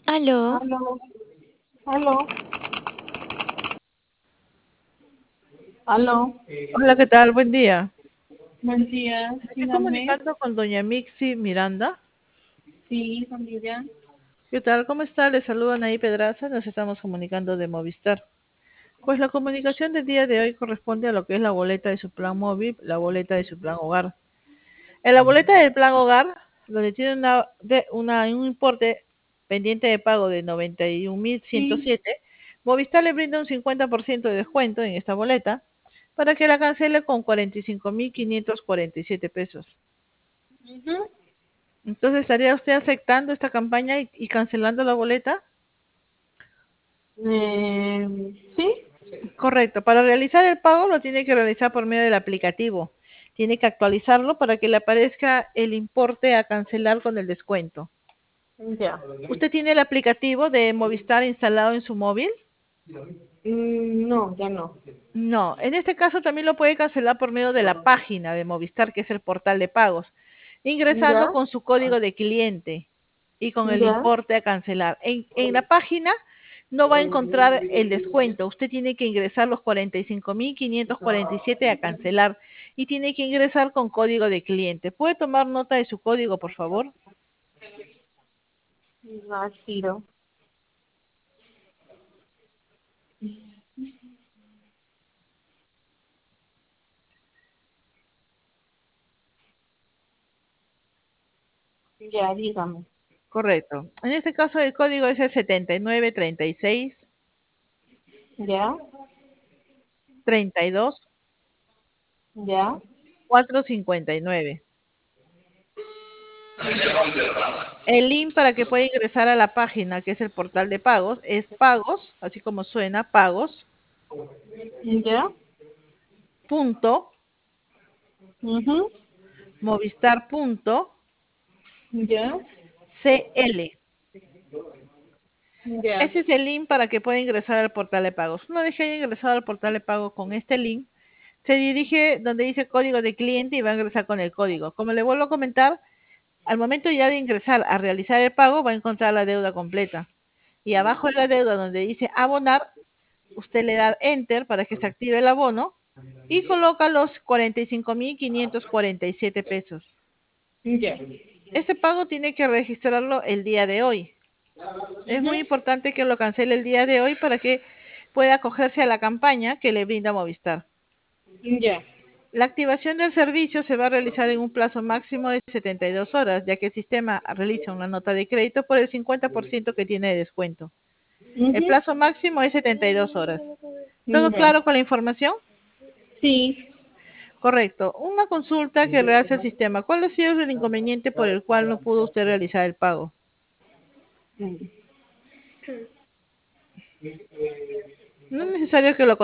Aló, Aló, aló, aló. Hola, ¿qué tal? Buen día. Buen día, Estoy dígame. comunicando con doña Mixi Miranda. Sí, familia. ¿Qué tal? ¿Cómo está? Le saludan ahí Pedraza. Nos estamos comunicando de Movistar. Pues la comunicación del día de hoy corresponde a lo que es la boleta de su plan móvil, la boleta de su plan hogar. En la boleta del plan hogar, donde tiene un importe pendiente de pago de Sí. 91.107, Movistar le brinda un 50% de descuento en esta boleta para que la cancele con 45.547 pesos. Ujú. Entonces, ¿estaría usted aceptando esta campaña y cancelando la boleta? Sí. Correcto. Para realizar el pago lo tiene que realizar por medio del aplicativo. Tiene que actualizarlo para que le aparezca el importe a cancelar con el descuento. Ya. ¿Usted tiene el aplicativo de Movistar instalado en su móvil? No, ya no. No. En este caso también lo puede cancelar por medio de la página de Movistar, que es el portal de pagos, ingresando Ya, con su código de cliente y con el ya. importe a cancelar. En la página no va a encontrar el descuento. Usted tiene que ingresar los 45.547 a cancelar y tiene que ingresar con código de cliente. ¿Puede tomar nota de su código, por favor? No, Ciro. Ya, dígame. Correcto. En este caso el código es el 7936 Ya, 32 ya, 459. El link para que pueda ingresar a la página, que es el portal de pagos, es pagos, así como suena, pagos, ya. punto, Ujú. movistar punto Ya, CL. ya. Ese es el link para que pueda ingresar al portal de pagos. Una vez que haya ingresado al portal de pagos con este link, se dirige donde dice código de cliente y va a ingresar con el código. Como le vuelvo a comentar, al momento ya de ingresar a realizar el pago, va a encontrar la deuda completa. Y abajo de la deuda donde dice abonar, usted le da enter para que se active el abono y coloca los 45.547 pesos. Ya. Este pago tiene que registrarlo el día de hoy. Es Ujú. muy importante que lo cancele el día de hoy para que pueda acogerse a la campaña que le brinda Movistar. Ya. La activación del servicio se va a realizar en un plazo máximo de 72 horas, ya que el sistema realiza una nota de crédito por el 50% que tiene de descuento. El Ujú. plazo máximo es 72 horas. ¿Todo Ya. claro con la información? Sí. Correcto. Una consulta que realiza el sistema. ¿Cuál ha sido el inconveniente por el cual no pudo usted realizar el pago? Mm. No es necesario que lo